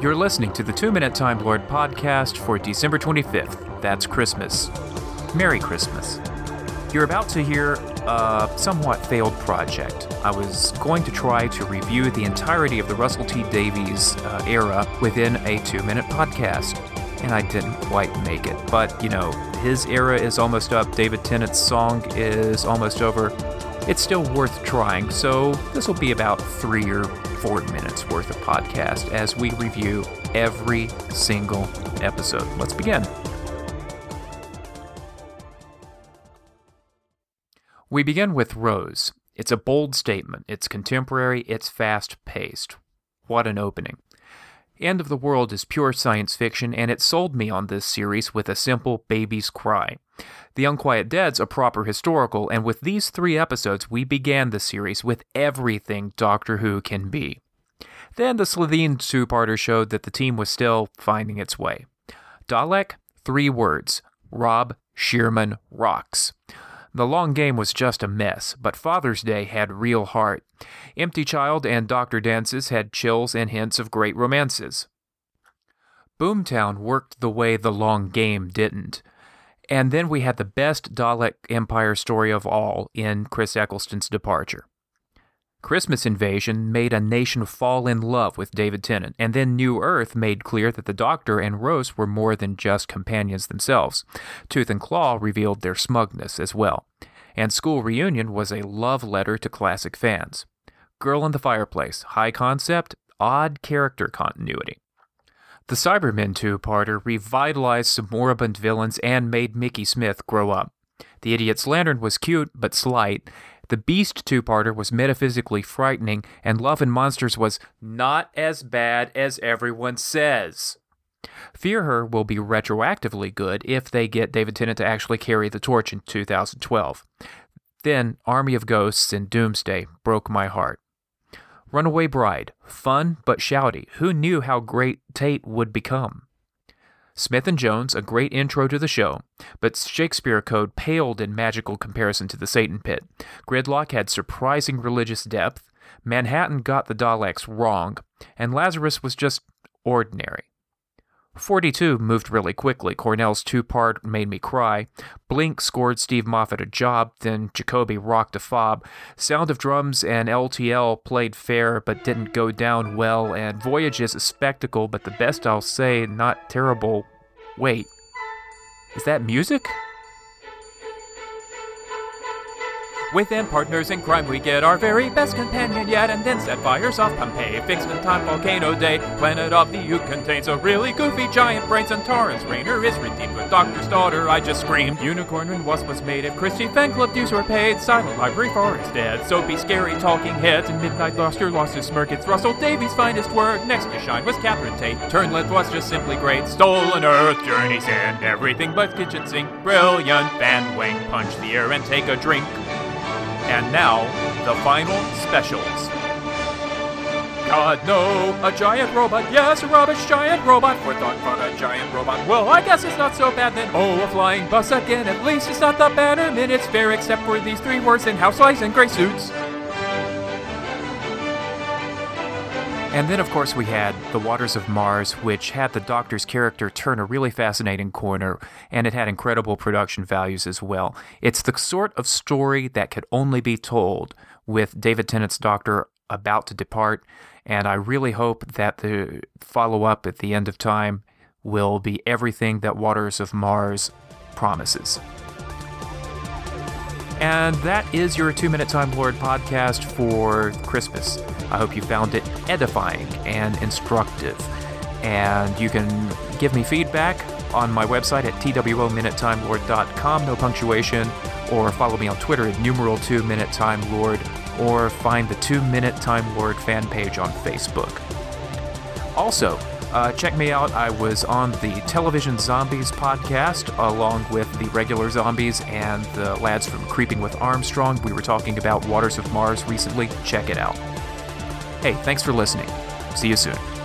You're listening to the 2-Minute Time Lord podcast for December 25th. That's Christmas. Merry Christmas. You're about to hear a somewhat failed project. I was going to try to review the entirety of the Russell T Davies era within a 2-minute podcast, and I didn't quite make it. But, you know, his era is almost up. David Tennant's song is almost over. It's still worth trying, so this will be about 3 or 4 minutes worth of podcast as we review every single episode. Let's begin. We begin with Rose. It's a bold statement. It's contemporary. It's fast-paced. What an opening. End of the World is pure science fiction, and it sold me on this series with a simple baby's cry. The Unquiet Dead's a proper historical, and with these 3 episodes, we began the series with everything Doctor Who can be. Then the Slitheen 2-parter showed that the team was still finding its way. Dalek, 3 words. Rob Shearman rocks. The long game was just a mess, but Father's Day had real heart. Empty Child and Dr. Dances had chills and hints of great romances. Boomtown worked the way the long game didn't. And then we had the best Dalek Empire story of all in Chris Eccleston's departure. Christmas Invasion made a nation fall in love with David Tennant, and then New Earth made clear that the Doctor and Rose were more than just companions themselves. Tooth and Claw revealed their smugness as well. And School Reunion was a love letter to classic fans. Girl in the Fireplace, high concept, odd character continuity. The Cybermen 2-parter revitalized some moribund villains and made Mickey Smith grow up. The Idiot's Lantern was cute, but slight. The Beast 2-parter was metaphysically frightening, and Love and Monsters was not as bad as everyone says. Fear Her will be retroactively good if they get David Tennant to actually carry the torch in 2012. Then Army of Ghosts and Doomsday broke my heart. Runaway Bride, fun but shouty. Who knew how great Tate would become? Smith and Jones, a great intro to the show, but Shakespeare Code paled in magical comparison to the Satan Pit. Gridlock had surprising religious depth, Manhattan got the Daleks wrong, and Lazarus was just ordinary. 42 moved really quickly. Cornell's 2-part made me cry. Blink scored Steve Moffat a job, then Jacoby rocked a fob. Sound of Drums and LTL played fair but didn't go down well, and Voyage is a spectacle, but the best I'll say, not terrible. Wait, is that music? Within Partners in Crime, we get our very best companion yet, and then set fires off Pompeii. Fixed in time volcano day, planet of the Uke contains a really goofy giant brains, and Torrance Rayner is redeemed with Doctor's daughter. I just screamed. Unicorn and Wasp was made if Christie fan club dues were paid. Silent Library Forest dead. Soapy, scary talking heads, and Midnight Luster lost his smirk. It's Russell Davies' finest work. Next to shine was Catherine Tate. Turnlet was just simply great. Stolen Earth, Journey's End, everything but kitchen sink. Brilliant. Van Wang, punch the air and take a drink. And now, the final specials. God, no, a giant robot, yes, a rubbish giant robot. Forethought for a giant robot, well, I guess it's not so bad then. Oh, a flying bus again, at least it's not the Bannerman. It's fair except for these 3 words in housewives and gray suits. And then, of course, we had The Waters of Mars, which had the Doctor's character turn a really fascinating corner, and it had incredible production values as well. It's the sort of story that could only be told with David Tennant's Doctor about to depart, and I really hope that the follow-up at the end of time will be everything that Waters of Mars promises. And that is your 2-Minute Time Lord podcast for Christmas. I hope you found it edifying and instructive. And you can give me feedback on my website at twominutetimelord.com, no punctuation, or follow me on Twitter at #2MinuteTimeLord, or find the 2-Minute Time Lord fan page on Facebook. Also, check me out. I was on the Television Zombies podcast along with the regular zombies and the lads from Creeping with Armstrong. We were talking about Waters of Mars recently. Check it out. Hey, thanks for listening. See you soon.